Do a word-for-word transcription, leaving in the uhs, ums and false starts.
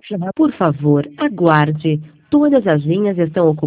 Por favor, aguarde. Todas as linhas estão ocupadas.